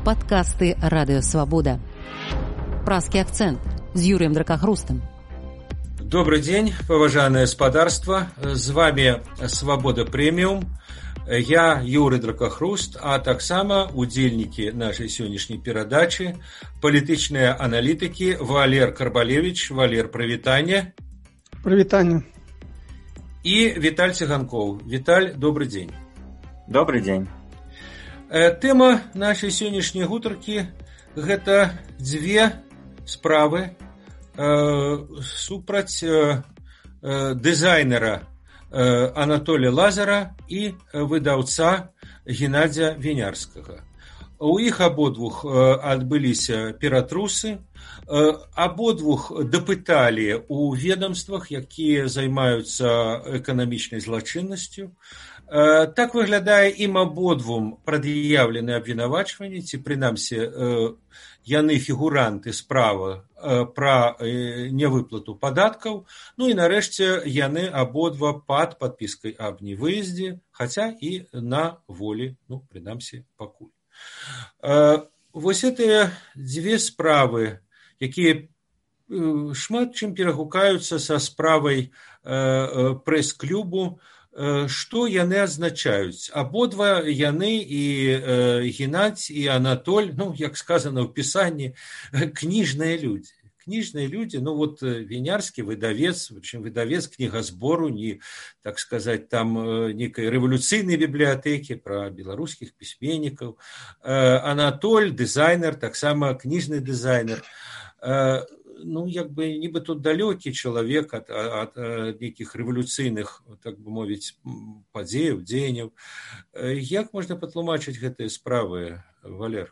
Подкасты «Радио Свобода». Пражский акцент с Юрием Дракохрустом. Добрый день, поважанное господарство. С вами «Свобода Премиум». Я Юрий Дракохруст, а таксама удзельнікі нашай сённяшняй перадачы, палітычныя аналітыкі Валер Карбалевич. Валер, прывітанне. Прывітанне. І Віталь Циганков. Віталь, добрый дзень. Добрый дзень. Тэма нашай сённяшняй гутаркі – гэта дзве справы супраць дызайнера Анатолія Лазара і выдаўца Геннадзя Вінярскага. У іх абодвух адбыліся ператрусы, абодвух дапыталі ў ведомствах, якія займаюцца эканамічнай злачыннасцю. Так выглядае, ім абодвум прад'яўлены абвінавачванні, ці прынамсі яны фігуранты справы пра нявыплату падаткаў. Ну і нарэшце яны абодва пад падпіскай аб невыездзе, хаця і на волі, ну, прынамсі, пакуль. Вось гэтыя дзве справы, якія шмат чым перагукаюцца са справай прэс-клубу, што яны азначаюць? Абодва яны, і Геннадзь, і Анатоль, ну, як сказана ў пісанні, кніжныя людзі. Кніжныя людзі, ну вот Вінярскі выдавец, прычым выдавец кнігазбору, не, так сказаць, там нейкай рэвалюцыйнай бібліятэкі пра беларускіх пісьменнікаў. Анатоль, дызайнер, таксама кніжны дызайнер. Ну, як бы, нібы тут далёкі чалавек ад нейкіх рэвалюцыйных, так бы мовіць, падзеяў, дзеянняў. Як можна патлумачыць гэтыя справы, Валер?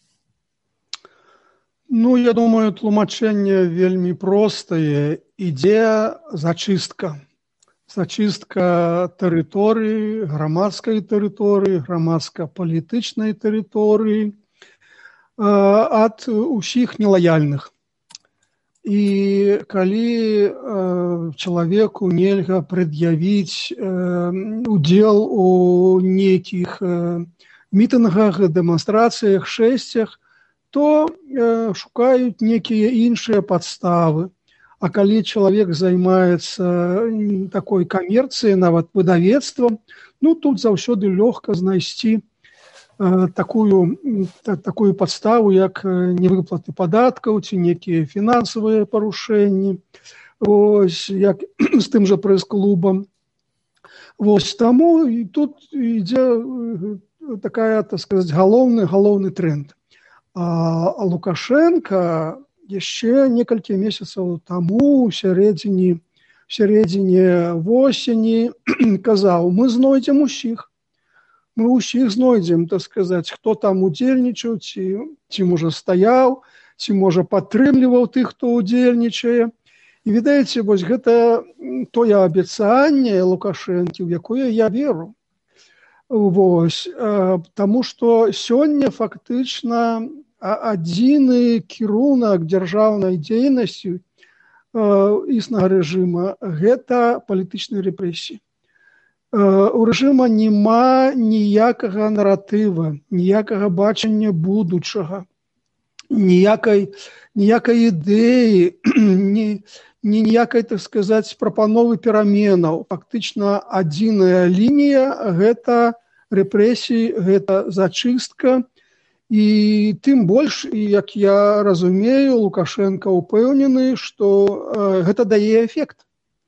Ну, я думаю, тлумачэнне вельмі простае. Ідзе зачыстка. Зачыстка тэрыторыі, грамадскай тэрыторыі, грамадска-палітычнай тэрыторыі ад усіх нелаяльных. І калі чалавеку нельга прад'явіць удзел у нейкіх мітынгах, дэманстрацыях, шэсцях, то шукаюць нейкія іншыя падставы. А калі чалавек займаецца такой камерцыяй, нават выдавецтвам, ну тут заўсёды лёгка знайсці такую падставу, як невыплаты падаткаў ці нейкія фінансавыя парушэнні, ось, як з тым жа прэс-клубам. Вось, таму і тут ідзе такая, так сказаць, галоўны тренд. А Лукашенко яшчэ некалькі месяцаў таму, у сярэдзіне восені, казаў: мы знойдзем усіх. Мы ўсіх знойдзем, так сказаць, хто там удзельнічаў, ці можа стаяў, ці можа падтрымліваў тых, хто удзельнічае. І відаеце, вось гэта тое абяцанне Лукашэнкі, у якое я веру. Вось, таму што сёння фактычна адзіны кірунак дзяржаўнай дзейнасці існага рэжыма – гэта палітычныя рэпрэсіі. У рэжыма няма ніякага наратыва, ніякага бачання будучага, ніякай ідэі, ніякай, так сказаць, прапановы пераменаў. Фактычна адзіная лінія – гэта рэпрэсіі, гэта зачыстка. І тым больш, як я разумею, Лукашенко ўпэўнены, што гэта дае эфект.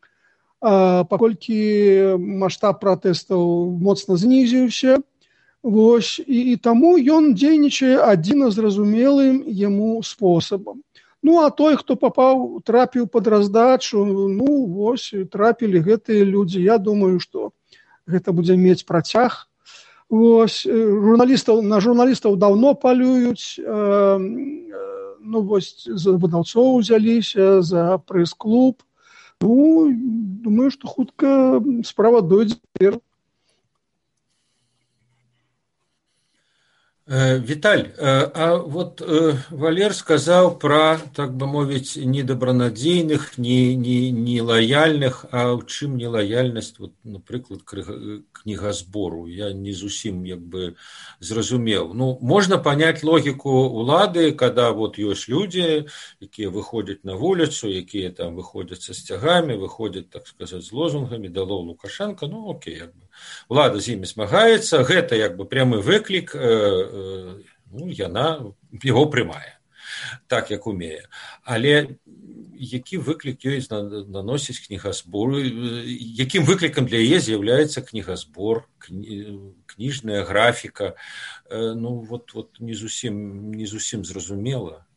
Паколькі маштаб пратэстаў моцна знізіўся, вось, і таму ён дзейнічае адзіна зразумелым яму спосабам. Ну, а той, хто трапіў пад раздачу, ну, вось, трапілі гэтыя людзі. Я думаю, што гэта будзе мець працяг. Вось, на журналістаў даўно палююць, ну, вось, за выдаўцоў узяліся, за прэс-клуб. Ну, думаю, што хутка справа дойдзе. Віталь, а вот Валер сказаў пра, так бы мовіць, недабранадзейных, не лаяльных, а ў чым нелаяльнасць, вот, напрыклад, кнігазбору. Я не зусім як бы зразумеў. Ну, можна паняць логіку улады, когда вот ёсць людзі, якія выходзяць на вуліцу, якія там выходзяць са сцягамі, выходзяць, так сказаць, з лозунгамі «Долой Лукашенко», ну, окей, як бы. Улада з імі змагаецца, гэта як бы прямы выклік, ну, яна яго прымае, так як умее. Але які выклік ёй наносіць кнігазбор, якім выклікам для яе з'яўляецца кнігазбор, кніжная графіка, ну, вот не зусім зразумела.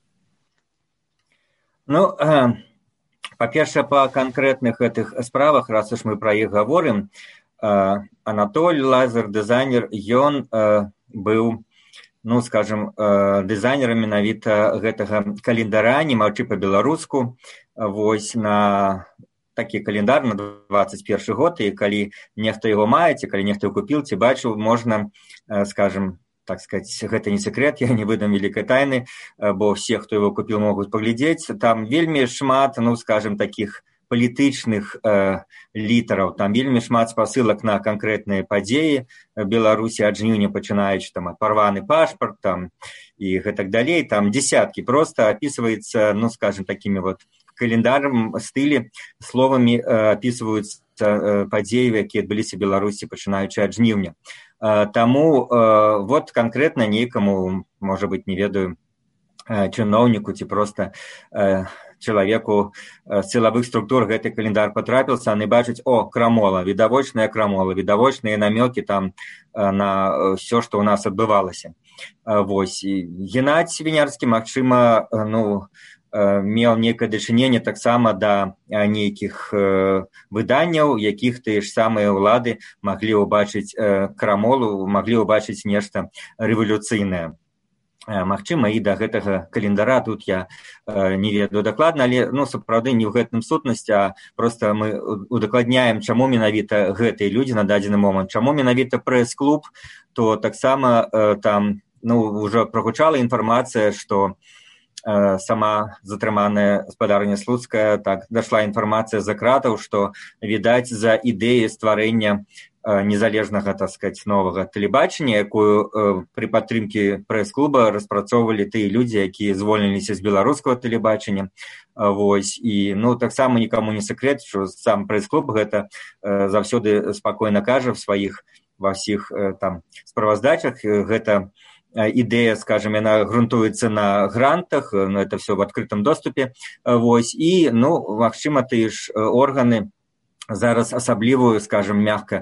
Ну, па-першае, па канкрэтных гэтых справах, раз уж мы пра іх гаворым, Анатоль Лазар, дызайнер, ён быў, ну, скажем, дызайнерам менавіта гэтага календара «Не маўчы па-беларуску». Вось на такі календар на 21 год, і калі нехта яго мае, ці калі нехта яго купіў, ці бачыў, можна, скажем, так сказать, гэта не секрет, я не выдам вялікай тайны, бо все, хто яго купіў, могуць паглядзець. Там вельмі шмат, ну, скажем, такіх палітычных літараў, там вельмі шмат спасылак на канкрэтныя падзеі Беларусі ад жніўня, пачынаючы там парваны пашпарт там і гэтак далей, там десяткі, просто опісваецца, ну, скажем, такімі вот календарам стылі, словамі опісваюцца падзеі, якія адбыліся в Беларусі, пачынаючы ад жніўня. Таму вот канкрэтна нейкаму, можа быць, не ведаю, чыноўніку ці проста чалавеку з сілавых структур гэты календар патрапіўся, яны бачаць, крамола, відавочная крамола, відавочныя намёкі там на ўсё, што ў нас адбывалася. Вось, Геннадзь Вінярскі, магчыма, ну, меў нейкае дачыненне таксама да нейкіх выданняў, якіх тыя ж самыя ўлады маглі ўбачыць крамолу, маглі ўбачыць нешта рэвалюцыйнае. Магчыма, і да гэтага календара тут я не ведаю дакладна, але, ну, сапраўды не ў гэтым сутнасць, а проста мы удакладняем, чаму менавіта гэтыя людзі на дадзены момант, чаму менавіта прэс-клуб, то таксама там, ну, ўжо прагучала інфармацыя, што сама затрыманая спадарня Слуцкая, так, дашла інфармацыя за кратаў, што, відаць, за ідэі стварэння незалежнага, так сказать, новага тэлебачання, якую пры падтрымке прэс-клуба распрацоўвалі тыя людзі, якія звольніліся з беларускага тэлебачання. Вось, і, ну, таксама нікому не секрет, што сам прэс-клуб гэта заўсёды спакойна кажа ва ўсіх там справаздачах. Гэта ідэя, скажем, яна грунтуецца на грантах, ну, это все в адкрытым доступе. Вось, і, ну, магчыма, тыя ж органы зараз асаблівую, скажем, мягка,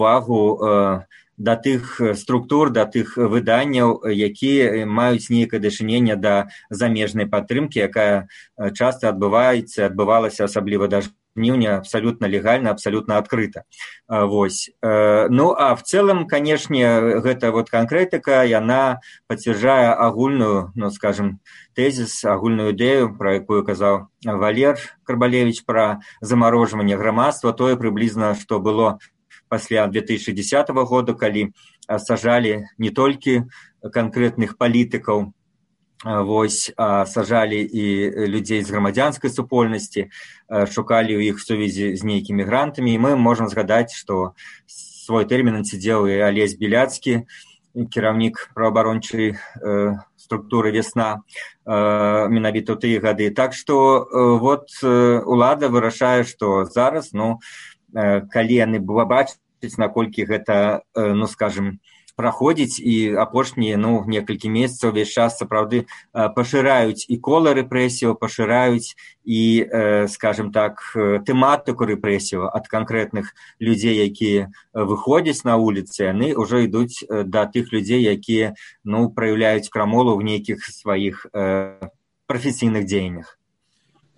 увагу да тых структур, да тых выданняў, якія маюць нейкае дачыненне да замежнай падтрымкі, якая часта адбывалася, асабліва да жніўня, абсалютна легальна, абсалютна адкрыта. Вось. Ну, а в целом, канешне, гэта вот канкрэтыка, яна пацвярджае агульную, ну, скажем, тезіс, агульную ідэю, пра якую казаў Валер Карбалевіч, пра замарожванне грамадства, тое прыблізна, што было пасля 2010 года, калі сажалі не толькі канкрэтных палітыкаў, вось, сажалі і людзей з грамадзянскай супольнасці, шукалі ў іх сувязі з нейкімі грантамі, і мы можам згадаць, што свой тэрмін адсядзеў і Алесь Беляцкі, кіраўнік праваабарончай структуры «Весна», менавіта ў тыя гады. Так што вот улада вырашае, што зараз, ну, калі яны бачаць, наколькі гэта, ну, скажем, праходзіць, і апошнія, ну, некалькі месяцаў увесь час сапраўды пашыраюць і кола рэпрэсіяў, пашыраюць і, скажем так, тэматыку рэпрэсіяў ад канкрэтных людзей, якія выходзяць на вуліцы, яны ўжо ідуць да тых людзей, якія, ну, праяўляюць крамолу ў нейкіх сваіх прафесійных дзеяннях.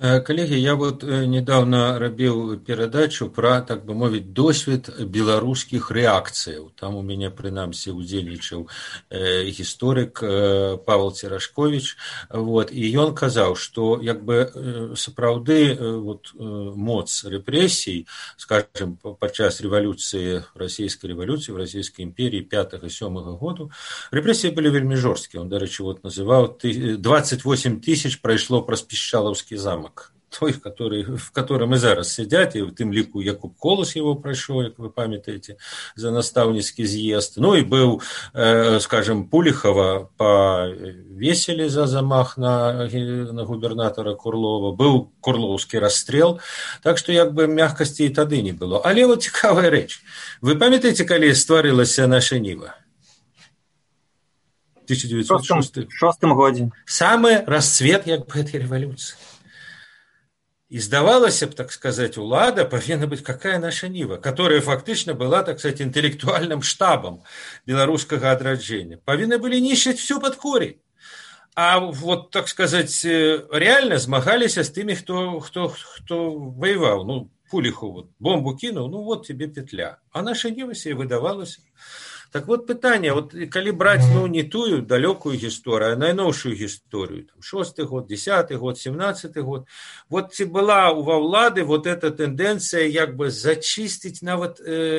Коллеги, я вот недавно рабіў перадачу пра, так бы мовіць, досвед беларускіх рэакцыяў. Там у мяне, прынамсі, удзельнічаў гісторык Павел Церашковіч. Вот, і ён казаў, што як бы сапраўды вот, моц рэпрэсій, скажем, падчас рэвалюцыі, расійскай рэвалюцыі, в расійскай імперіі 5 і 7 году, рэпрэсіі былі вельмі жорсткія. Он, дарэчы, вот называў 28 тысяч прайшло праз Пішчалаўскі замак. Той, в котором и зараз сидят, и в тым ліку Якуб Колас его прошел, как вы памятаете, за настаўніцкі з'езд. Ну и был, скажем, Пулихова повесили за замах на губернатора Курлова, был Курловский расстрел, так что як бы мягкости и тады не было. Але вот цікавая рэч. Вы памятаете, калі стварылася наша Ніва? 1906 годзе. Самый расцвет як бы этой революции. И здавалася б, так сказать, улада повинна быть какая наша Нива, которая фактично была, так сказать, интеллектуальным штабом белорусского отраджения. Повинны были нищить все под корень. А вот, так сказать, реально змагались с теми, кто воевал. Ну, Пулиху вот бомбу кинул, ну вот тебе петля. А наша Нива себе выдавалась. Так вот пытанне, вот калі браць, ну, не тую далёкую гісторыю, а найноўшую гісторыю, 6-й год, 10-й год, 17-й год, вот ці была ва ўлады вот эта тэндэнцыя як бы зачысціць нават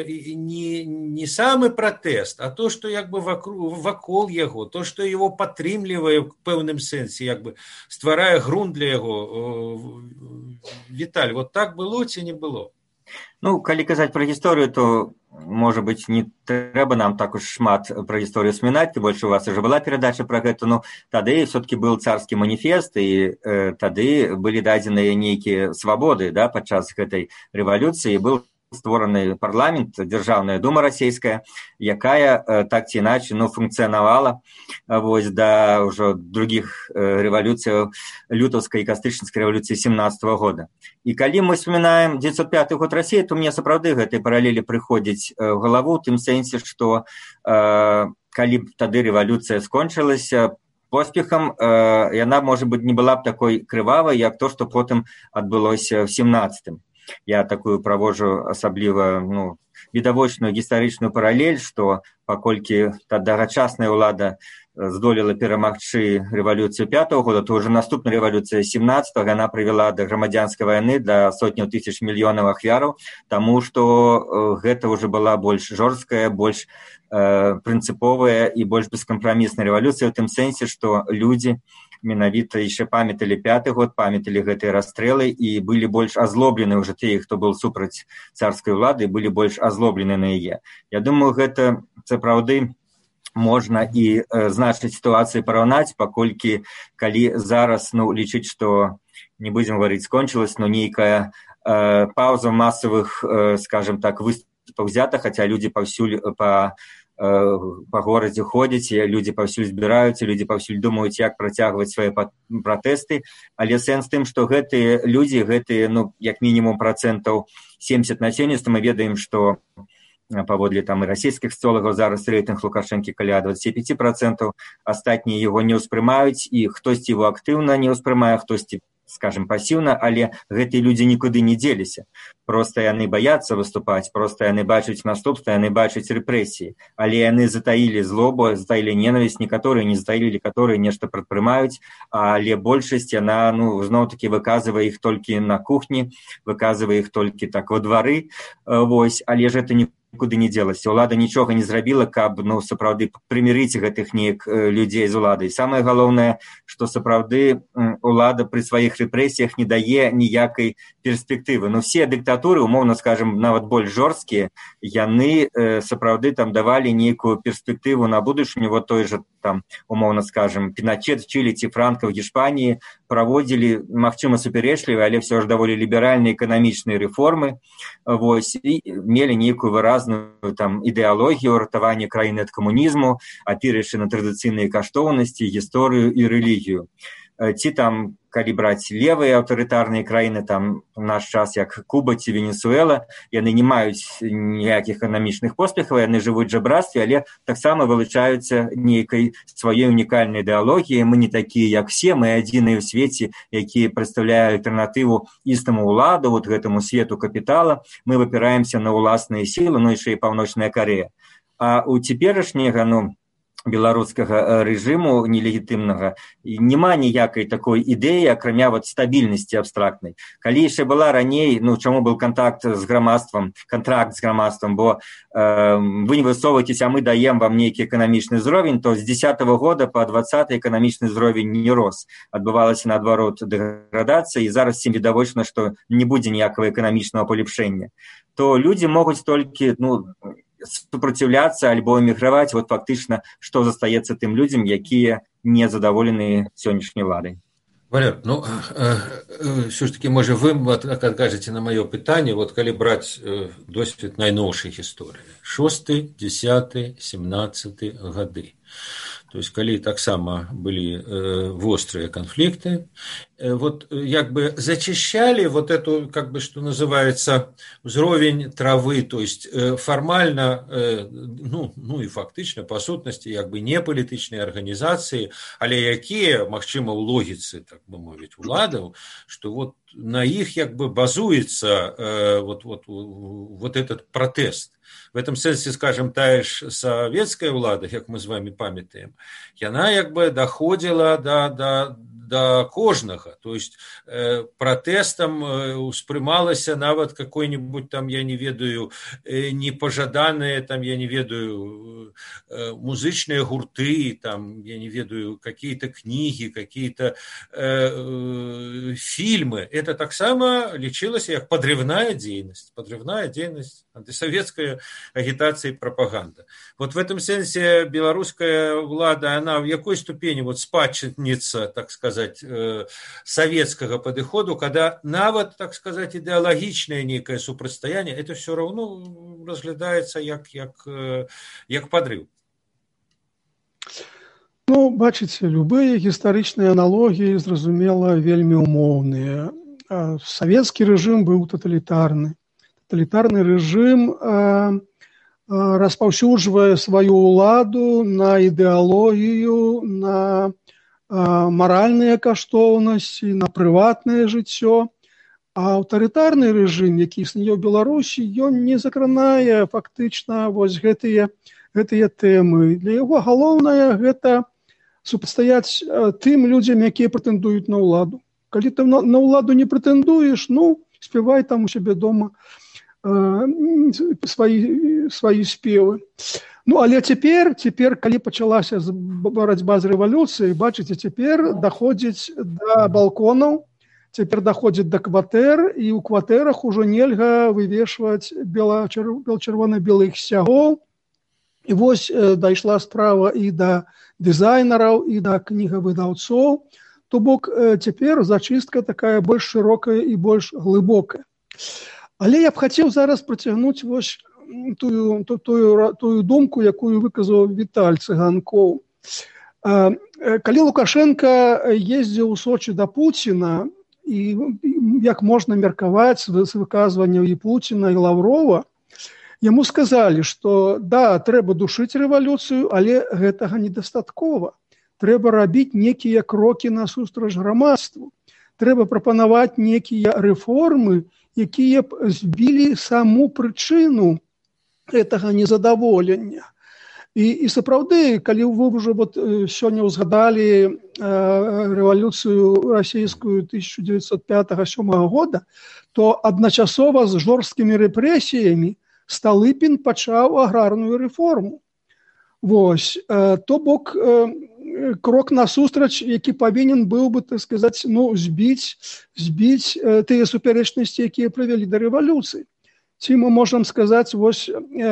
не самы пратэст, а то, што як бы вакол яго, то, што его падтрымлівае ў пэўным сэнсе, як бы стварае грунт для яго. Віталь, вот так было ці не было? Ну, калі казаць пра гісторыю, то, можа быць, не трэба нам так уж шмат пра гісторыю смінаць, тым больш у вас уже была перадача пра гэта, ну, тады все-таки был царскі маніфест, і тады былі дадзеныя нейкія свабоды, да, падчас гэтай рэвалюцыі, был створаны парламент, Дзяржаўная дума расійская, якая так ці іначай, ну, функцыянавала вось да ўжо другіх рэвалюцыяў, лютаўскай і кастрычніцкай рэвалюцыі 17-го года. І калі мы вспоминаем 905 год Расіі, то мне сапраўды гэтай паралелі прыходзіць ў галаву, у тым сэнсе, што калі б тады рэвалюцыя скончылася поспехам, яна, можа быць, не была б такой крывавай, як то, што потым адбылося ў 17-м. Я такую праводжу асабліва, ну, відавочную гістарычную паралель, што паколькі тагачасная ўлада здолела перамагчы рэвалюцыю 5-го года, то ўжо наступная рэвалюцыя 17-го, яна прывяла да грамадзянскай вайны, да сотняў тысяч мільёнаў ахвяраў, таму што гэта ўжо была больш жорсткая, больш прынцыповая і больш бескампрамісная рэвалюцыя, у тым сэнсе, што людзі менавіта яшчэ памяталі 5-й год, памяталі гэтыя расстрэлы і былі больш азлоблены ўжо тыя, хто быў супраць царскай улады, былі больш азлоблены на яе. Я думаю, гэта сапраўды можна і значнай сітуацыі параўнаць, паколькі калі зараз, ну, лічыць, што, не будзем гаварыць, скончылась, но нейкая паўза масавых, скажем так, выступаў взята, хаця людзі паўсюль па горадзе ходзяць, людзі паўсюль збіраюцца, людзі паўсюль думаюць, як працягваць свае пратэсты, але сэнс тым, што гэтыя людзі, гэтыя, ну, як мінімум 70% насельніцтва, мы ведаем, што паводле там і расійскіх соціолагаў зараз рэйтынг Лукашэнкі каля 25%, астатнія яго не ўспрымаюць, і хтосьці яго актыўна не ўспрымае, хтосьці, скажем, пасіўна, але гэтыя людзі нікуды не дзеліся. Проста яны баяцца выступаць, проста яны бачаць наступства, яны бачаць рэпрэсіі, але яны затаілі злобу, затаілі ненавісць, некаторыя не затаілі, некаторыя нешта прадпрымаюць, але большасць, яна, ну, зноў-такі выказвае іх толькі на кухні, выказвае іх толькі так во двары, вось, але ж гэта нікуды не дзелася. Улада нічога не зрабіла, каб, ну, сапраўды прымірыць гэтых неяк людзей з уладай. Самае галоўнае, што сапраўды улада пры сваіх рэпрэсіях не дае ніякай перспектывы. Ну, все дыктатуры, умоўна скажем, нават больш жорсткія, яны сапраўды там давалі нейкую перспектыву на будучыню. Вот той же там, умоўна скажем, Піначет в Чылі ці Франка в Гішпаніі праводзілі, магчыма, супярэчлівыя, але все ж даволі ліберальныя эканамічныя рэформы, вось, і мелі нейкую выразную там ідэалогію ратавання краіны ад камунізму, апіраючы на традыцыйныя каштоўнасці, гісторыю і рэлігію. Ці там калі браць левыя аўтарытарныя краіны, там у наш час як Куба ці Венесуэла, яны не маюць ніякіх эканамічных поспехаў, яны жывуць жабрацтве, але таксама вылучаюцца нейкай сваёй унікальнай ідэалогіяй. Мы не такія, як все, мы адзіныя ў свеце, які прадстаўляе альтэрнатыву існаму ўладу, вот гэтаму свету капітала. Мы выпіраемся на ўласныя сілы, ну яшчэ і Паўночная Карэя. А у цяперашняга, беларускага рэжыму нелегітымнага няма ніякай такой ідэі, акрамя вот стабільнасці абстрактнай. Калі яшчэ была раней, чаму быў контракт з грамадствам, бо вы не высоўваецесь, а мы даем вам нейкі эканамічны ўзровень, то з 10-го года по 20-й эканамічны ўзровень не рос. Адбывалася наадварот дэградацыя, і зараз всім відавочна, што не будзе ніякага эканамічнага палепшэння. То людзі могуць толькі, супраціўляцца альбо эміграваць, вот фактычна, што застаецца тым людзям, якія не задаволены сённяшняй уладай. Валер, все ж таки, можа, вы адкажаце на маё пытанне, вот калі браць досвед найноўшай гісторыі, 6, 10, 17 гады. То есть, калі таксама былі вострыя канфлікты, вот як бы зачищали вот эту, как бы, что называется, уровень травы, то есть формально, и фактично, по сутнасці, як бы не палітычныя арганізацыі, але якія, магчыма, ў логіцы, так бы мовіць, уладаў, что вот на іх як бы базуецца вот этот протест. В этом сэнсе, скажем, тая ж савецкая ўлада, як мы з вами памятаем, яна як бы доходила до кожнага, то есть протестом успрымалася нават какой-нибудь там, я не ведаю, непожаданные там, я не ведаю, музычные гурты, там, я не ведаю, какие-то книги, какие-то фильмы. Это таксама лічылася як подрывная дзейнасць, антисоветская агитация и пропаганда. Вот в этом сенсе белорусская влада, она в какой ступени вот спадчынница, так сказать, советского подхода, когда нават, так сказать, идеологичное некое супрацьстаяние, это все равно разглядается як подрыв. Бачыце, любые гістарычныя аналогіі, зразумела, вельмі умоўныя. Савецкі рэжым быў таталітарны. Таталітарны рэжым распаўсюджвае сваю ўладу на ідэалогію, на маральныя каштоўнасці, на прыватнае жыццё. А аўтарытарны рэжым, які існуе ў Беларусі, ён не закранае фактычна вось гэтыя тэмы. Для яго галоўнае гэта супрацьстаяць тым людзям, якія прэтэндуюць на ўладу. Калі ты на ўладу не прэтэндуеш, спявай там у сябе дома свае спевы. Але цяпер, калі пачалася барацьба з рэвалюцыяй, бачыце, цяпер даходзіць да балконаў, цяпер даходзіць да кватэр, і ў кватэрах ужо нельга вывешваць чырвона-белых сцягоў. І вось дайшла справа і да дызайнераў, і да кнігавыдаўцоў. То бок цяпер зачыстка такая больш шырокая і больш глыбокая. Але я б хацеў зараз працягнуць вось тую думку, якую выказаў Віталь Цыганкоў. Калі Лукашенко ездзіў у Сочи да Пуціна, і як можна меркаваць з выказванняў і Пуціна, і Лаврова, яму сказалі, што да, трэба душыць рэвалюцыю, але гэтага недастаткова. Трэба рабіць некія крокі насустрач грамадству. Трэба прапанаваць некія рэформы, якія б збілі саму прычыну гэтага незадаволення. І сапраўды, калі вы ўжо сёння ўзгадалі рэвалюцыю расійскую 1905-1907 года, то адначасова з жорсткімі рэпрэсіямі Сталыпін пачаў аграрную рэформу. Вось, то бок крок насустрач, які павінен быў бы, так сказаць, збіць тыя супярэчнасці, якія прывялі да рэвалюцыі. Ці мы можам сказаць, вось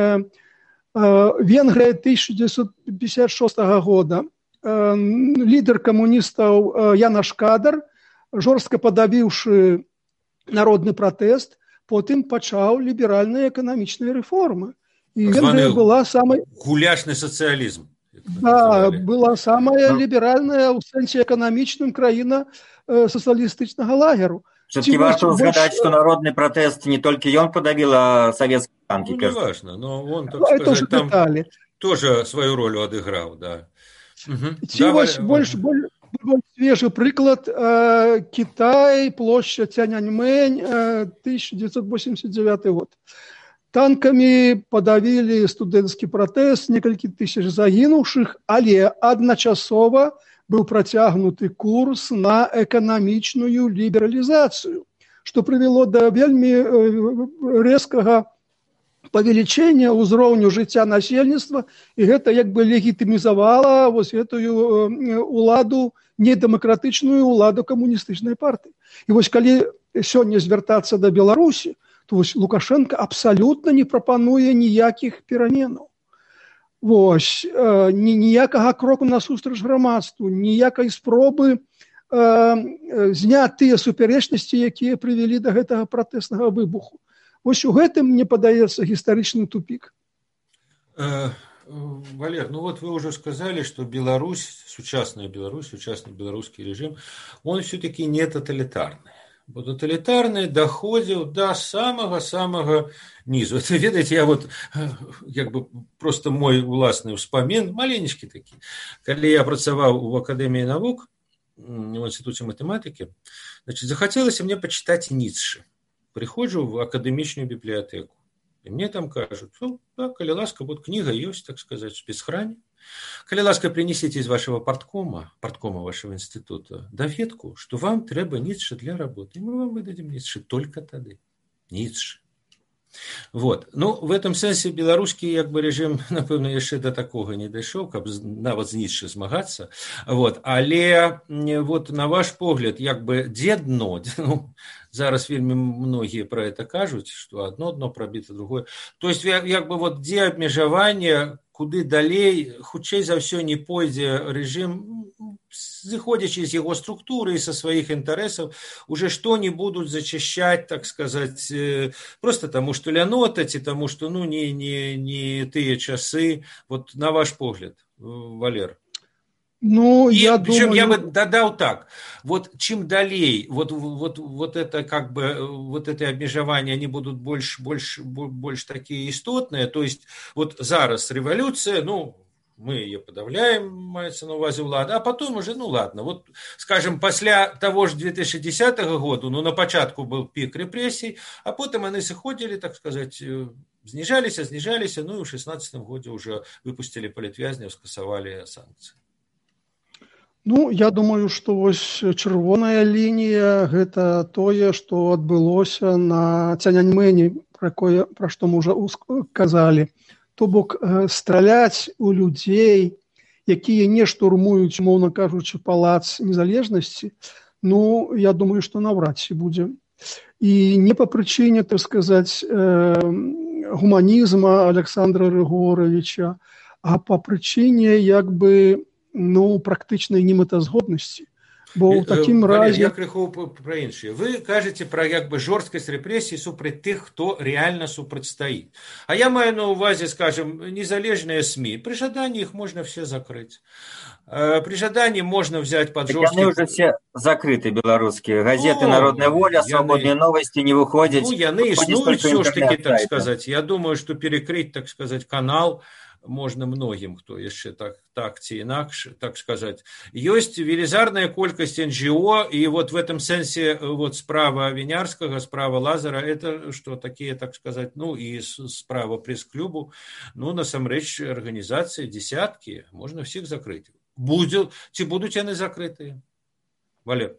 Венгрыя 1956 года, лідар камуністаў Янош Кадар, жорстка падавіўшы народны пратэст, потым пачаў ліберальныя эканамічныя рэформы. І Венгрыя была самай... Гуляшны сацыялізм. Да, была самая ліберальная ў сэнсе эканамічным краіна сацыялістычнага лагеру. Все-таки варто згадать, что народный протест не только он подавил, а советские танки. Ну, не важно, но он, так это сказать, там детали. тоже свою роль отыграл, да. Ці вось больш свежий прыклад. Китай, площадь Тяньаньмэнь, 1989 год. Танкамі падавілі студэнцкі пратэст, некалькі тысяч загінуўшых, але адначасова быў працягнуты курс на эканамічную лібералізацыю, што прывяло да вельмі рэзкага павелічэння ўзроўню жыцця насельніцтва, і гэта як бы легітымізавала вось гэтую уладу, недэмакратычную уладу камуністычнай партыі. І вось калі сёння звяртацца да Беларусі, то вось Лукашенко абсалютна не прапануе ніякіх пераменаў. Вось, ніякага кроку насустрач грамадству, ніякай спробы зняць тыя супярэчнасці, якія прывялі да гэтага пратэснага выбуху. Вось у гэтым, мне падаецца, гістарычны тупик. Валер, ну вот вы уже сказали, что Беларусь, сучасный белорусский режим, он все-таки не тоталитарный. Бо тоталитарный доходил до самого-самого низу. Это, ведаете, я вот, как бы, просто мой власный вспомин, маленечкі такі. Калі я працаваў в Академии наук, в Институте математики, значит, захотелось мне почитать Ницше. Приходжу в академичную библиотеку, и мне там кажут, ну, да, коли ласка, вот книга есть, так сказать, в спецхране. Коли ласка, принесите из вашего парткома вашего института, доведку, что вам треба Ницше для работы. И мы вам выдадим Ницше только тогда. Ницше. Вот. Ну, в этом сенсе беларускі, як бы, режим, напэўна, яшчэ до такого не дайшоў, каб нават з Ницше змагацца. Вот. Але вот на ваш погляд, як бы, дзе дно? Ну, зараз вельмі многие про это кажуць, что одно дно пробито, другое. То есть, як бы, вот дзе абмежаванне, куды далей, хутчэй за ўсё не пойдзе режим, зыходзячы з яго структуры и со своих интересов, уже что не будут зачищать, так сказать, просто тому, что лянотаць, и тому, что, ну, не тыя часы. Вот на ваш погляд, Валер. Ну, я причем думаю... я бы додал так, вот чем далей, вот это как бы, вот это обмежевания, они будут больше такие истотные, то есть вот зараз революция, ну, мы ее подавляем, маецца на увазе ўлада, а потом уже, ну ладно, вот, скажем, после того же 2010 года, ну, на початку был пик репрессий, а потом они сыходили, так сказать, снижались, ну, и в 2016 году уже выпустили политвязней, скасовали санкции. Ну, я думаю, што вось чырвоная лінія – гэта тое, што адбылося на Тяньаньмэні, пра што мы ўжо казалі. То бок, страляць у людзей, якія не штурмуюць, моўна кажучы, палац незалежнасці, ну, я думаю, што наўрад ці будзе. І не па прычыне, так сказаць, гуманізма Александра Рыгоровича, а па прычыне, як бы, ну, практычнай немэтазгоднасці. Бо ў такім разе... Я крыху пра іншае. Вы кажаце пра, як бы, жорсткасць рэпрэсій супраць тых, хто реально супрацьстаіць. А я маю на увазе, скажем, незалежныя СМИ. При жадании их можно все закрыть. При жадании можно взять под жорсткие... Яны уже все закрыты, белорусские. Газеты «Народная воля», «Свободные новости» не выходят. Ну, яны існуюць все ж таки, так сказать. Я думаю, что перекрыть, так сказать, канал можно многим, кто еще так ці інакш, так сказать. Есть велізарная колькость НГО, и вот в этом сенсе вот справа Винярского, справа Лазара, это что такие, так сказать, ну и справа пресс-клубу, ну, насамрэч, организации десятки, можно всех закрыть. Ці будуць яны закрытыя? Валер.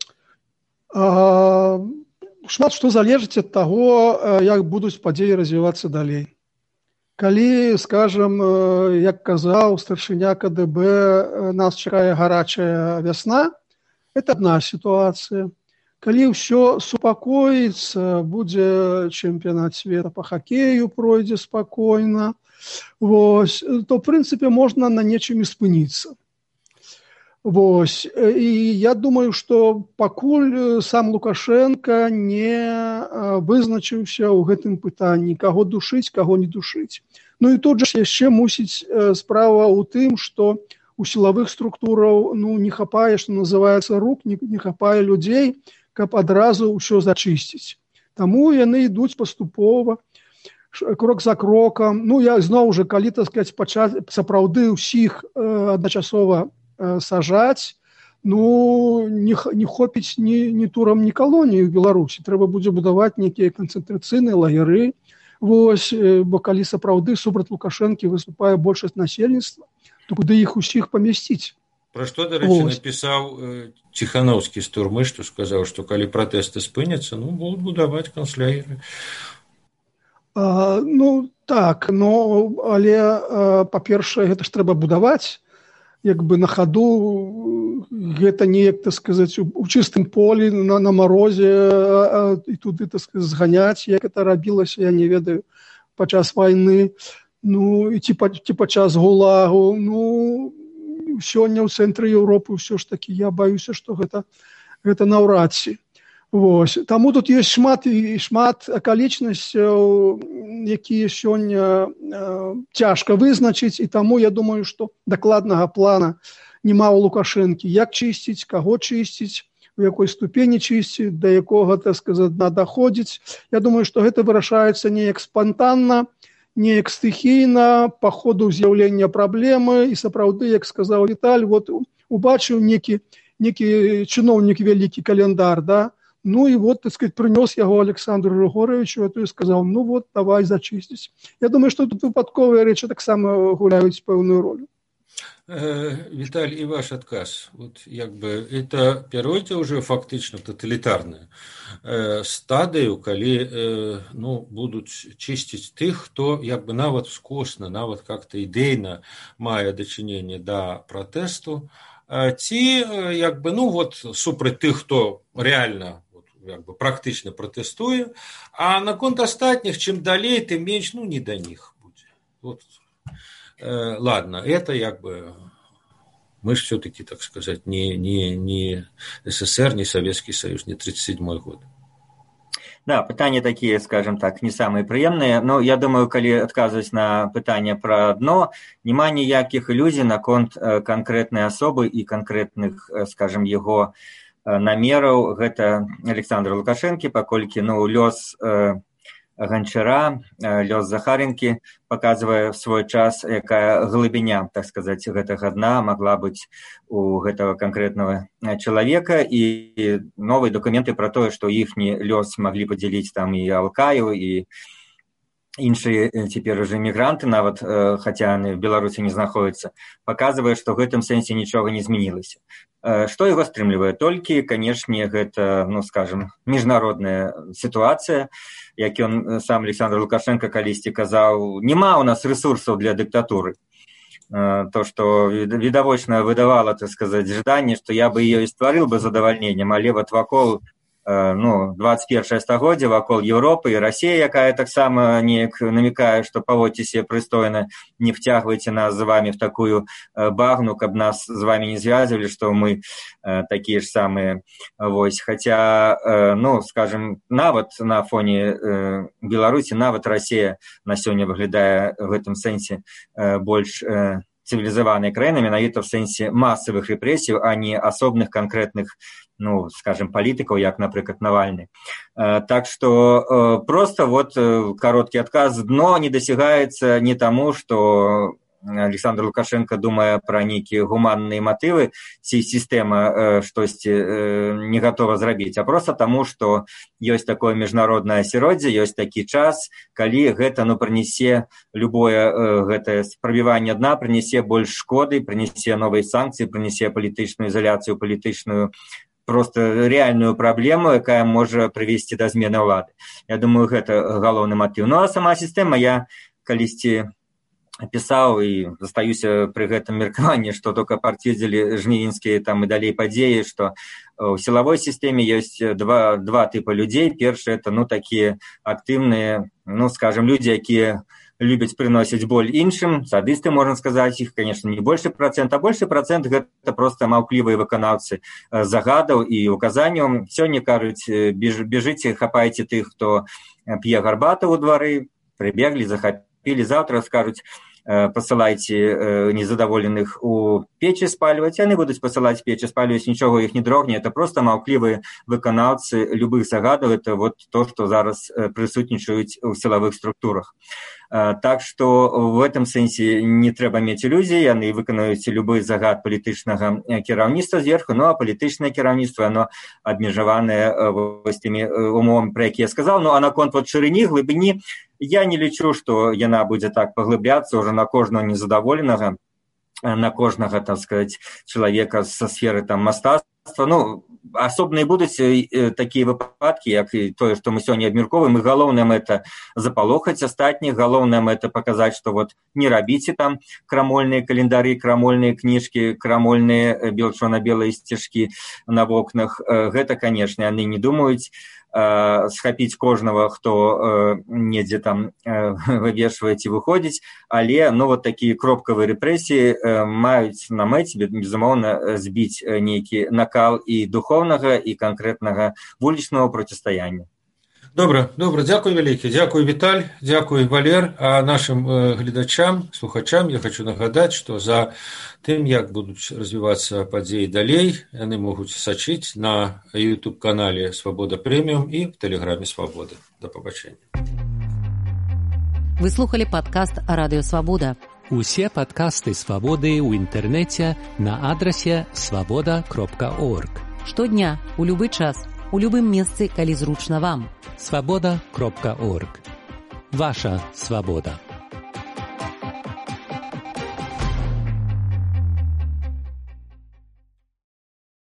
Шмат што залежыць ад таго, як будуць падзеі развівацца далей. Калі, скажем, як казаў старшыня КДБ, нас чакае гарачая вясна, это одна ситуация. Калі ўсё супакоіцца, будзе чэмпіянат свету по хоккею, пройдзе спакойна, вось, то, в прынцыпе, можна на нечым і спыніцца. Вось. І я думаю, што пакуль сам Лукашенко не вызначыўся ў гэтым пытанні, каго душыць, каго не душыць. Ну і тут жа яшчэ мусіць справа ў тым, што у сілавых структураў не хапае, што называецца, рук, не хапае людзей, каб адразу ўсё зачысціць. Таму яны ідуць паступова, крок за крокам. Я зноў жа, калі, так сказаць, пачаць сапраўды ўсіх адначасова сажаць, не хопіць ні турам, ні калоніі ў Беларусі. Трэба будзе будаваць нейкія канцэнтрацыйныя лагеры. Вось, бо калі сапраўды супраць Лукашэнкі выступае большасць насельніцтва, то куды іх усіх памясціць? Пра што, дарэчы, напісаў Ціханаўскі з турмы, што сказаў, што калі пратэсты спыняцца, будуць будаваць канцлагеры. Так, але, па-першае, гэта ж трэба будаваць, на хаду, гэта неяк, так сказаць, у чыстым полі, на марозе, і туды, так сказаць, зганяць, як это рабілася, я не ведаю, падчас вайны, ці падчас ГУЛАГу. Сёння ў цэнтры Еўропы ўсё ж такі, я баюся, што гэта наўрад ці. Вось. Таму тут ёсць шмат акалічнасцяў, якія сёння цяжка вызначыць, і таму я думаю, што дакладнага плана няма ў Лукашэнкі. Як чысціць, каго чысціць, у якой ступені чысціць, да якога, так сказаць, надыходзіць. Я думаю, што гэта вырашаецца неяк спантанна, неяк стыхійна, па ходу з'яўлення праблемы, і сапраўды, як сказаў Віталь, убачыў некі чыноўнік вялікі календар, да? І так сказать, прынёс яго Александру Григоровичу, і сказаў, давай зачысціць. Я думаю, што тут выпадковыя рэчы таксама гуляюць пэўную ролю. Віталь, і ваш адказ. Это пяройдзе ўжо фактычна таталітарную стадыю, калі будуць чысціць тых, хто нават скосна, нават как-то ідэйна мае дачыненне да пратэсту, ці супраць тых, хто рэальна практычна пратэстуе, а наконт астатніх, чым далей, тым менш, не да них будзе. Ладно, это мы ж все-таки, так сказать, не СССР, не Советский Союз, не 1937 год. Да, пытанні такія, скажем так, не самыя прыемныя, я думаю, калі адказваць на пытанне пра дно, няма ніякіх ілюзій наконт канкрэтнай асобы і канкрэтных, скажем, яго намераў. Гэта Александр Лукашэнкі, паколькі лёс Ганчара, лёс Захаренкі паказвае в свой час, якая глыбіня, так сказаць, гэтага дна магла быць у гэтага канкрэтнага чалавека, і новыя дакументы пра тое, што іхні лёс маглі падзяліць там і Алкаю, і іншыя цяпер уже мігранты, нават хаця яны в Беларусі не знаходзяцца, паказвае, што ў гэтым сэнсе нічога не змянілася. Што яго стрымлівае? Толькі, канешне, гэта, скажем, міжнародная сітуацыя, як ён сам Александр Лукашенко калісьці казаў, няма ў нас рэсурсаў для дыктатуры. То, што відавочна выдавала, так сказаць, жаданне, што я бы ёй стварыў бы задавальненнем, але вакол 21 стагоддзя, вакол Еўропы і Расія, якая таксама неяк намекае, што паводзьце себе прыстойна, не втягвайце нас з вами в такую багну, каб нас з вами не звязвалі, што мы такія ж самыя. Вось. Хаця, скажем, нават на фоне Беларусі, нават Расія на сёння выглядае в гэтым сэнсе больш цывілізаванай краінай, менавіта в сэнсе масавых рэпрэсій, а не асобных канкрэтных, скажем, палітыкаў, як, напрыклад, Навальны. Так што просто кароткі адказ. Дно не дасягаецца не таму, што Александр Лукашенко думае пра нейкія гуманныя матывы, ці сістэма штосьці не гатова зрабіць, а проста таму, што ёсць такое міжнароднае асяроддзе, ёсць такі час, калі гэта прынясе любое гэтае прабіванне дна, прынясе больш шкоды, прынясе новыя санкцыі, прынясе палітычную ізаляцыю, палітычную просто рэальную праблему, якая можа прывесці да змены ўлады. Я думаю, гэта галоўны матыў. А сама сістэма, я калісьці пісаў і застаюся пры гэтым меркаванні, што толькі пацвердзілі жнівеньскія там і далей падзеі, што ў сілавой сістэме ёсць два тыпы людзей. Першы — это такія актыўныя, скажем, людзі, якія любяць прыносіць боль іншым, садысты, можна сказаць, іх, конечно, не большы процент, а большы процент гэта проста маўклівыя выканаўцы загадаў і указанняў. Сёння кажуць, бежыце, хапайце тых, хто п'е гарбату ў двары, прыбеглі, захапілі, заўтра скажуць, пасылайце незадаволеных у печы спальваць, яны будуць пасылаць печы спальваць, нічога іх не дрогне, это проста маўклівыя выканаўцы любых загадаў, это вот то, што зараз прысутнічаюць у сілавых структурах. Так што в этом сэнсе не трэба мець ілюзій, яны выканаюць любы загад палітычнага кіраўніцтва зверху, ну а палітычнае кіраўніцтва, оно абмежаванае вось тымі умовамі, пра якія я сказаў. Ну а наконт вот шырыні, глыбіні, я не лічу, што яна будзе так паглыбляцца ўжо на кожнага незадаволенага, на кожнага, так сказаць, чалавека са сферы там мастацтва. Ну, асобныя будуць такія выпадкі, як і тое, што мы сёння абмяркоўваем, і галоўнае мэта запалохаць астатніх, галоўнае мэта паказаць, што вот не рабіце там крамольныя календары, крамольныя кніжкі, крамольныя белчорна-белыя сцяжкі на вокнах. Гэта, канешне, яны не думаюць схапіць кожнага, хто недзе там вывешвае ці выходзіць, але ну вот такія кропкавыя рэпрэсіі маюць на мэце, безумоўна, збіць нейкі накал і духоўнага, і канкрэтнага вулічнага процістаяння. Добра, дзякуй вялікі, дзякуй Віталь, дзякуй Валер, а нашим гледачам, слухачам я хочу нагадаць, што за тым, як будуць развівацца падзеі далей, яны могуць сачыць на YouTube-канале «Свабода Прэміум» і в Тэлеграме «Свабода». Да пабачэння. Вы слухали падкаст «Радыё Свабода». Усе падкасты «Свабоды» ў інтэрнэце на адрасе свабода.орг. Штодня, у любы час, у любым месцы, калі зручна вам. свабода.орг. Ваша свабода.